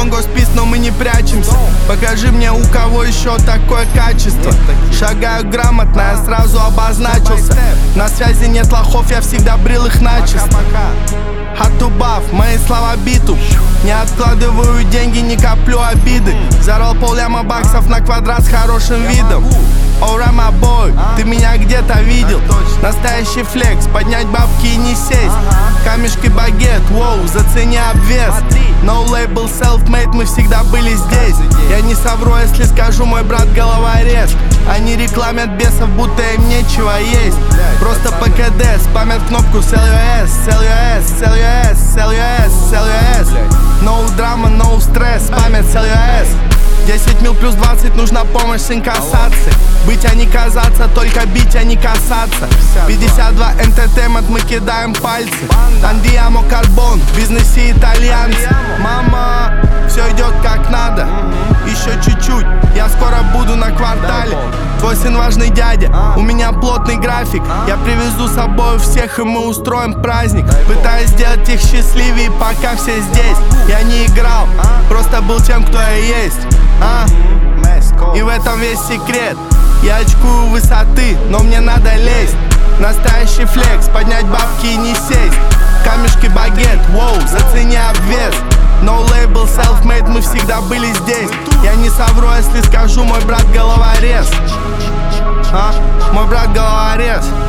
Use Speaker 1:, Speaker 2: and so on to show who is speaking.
Speaker 1: Don't go спис, но мы не прячемся. Покажи мне, у кого еще такое качество. Шагаю грамотно, я сразу обозначился. На связи нет лохов, я всегда брил их начисто. Хатубав, мои слова биту. Не откладываю деньги, не коплю обиды. Зарвал полляма баксов на квадрат с хорошим видом. Alright, my boy, ты меня где-то видел. Настоящий флекс, поднять бабки и не сесть. Камешки багет, воу, зацени обвес. No label, self-made, мы всегда были здесь. Я не совру, если скажу, мой брат головорез. Они рекламят бесов, будто им нечего есть. Просто ПКД, спамят кнопку sell your ass, sell your ass, sell your ass, sell your ass, sell your ass. No drama, no stress, спамят sell your ass. 10 мил плюс 20, нужна помощь с инкассацией. Быть, а не казаться, только бить, а не касаться. 52 Entertainment, мы кидаем пальцы. Андиамо карбон, в бизнесе итальянцы. Мама, все идет как надо. Еще чуть-чуть, я скоро буду на квартале. Твой сын важный дядя, у меня плотный график. Я привезу с собой всех, и мы устроим праздник. Пытаюсь сделать их счастливее, пока все здесь. Я не играл, просто был тем, кто я есть. И в этом весь секрет. Я очкую высоты, но мне надо лезть. Настоящий флекс, поднять бабки и не сесть. Камешки багет, воу, зацени обвес. No label, self-made, мы всегда были здесь. Я не совру, если скажу, мой брат головорез. Мой брат головорез.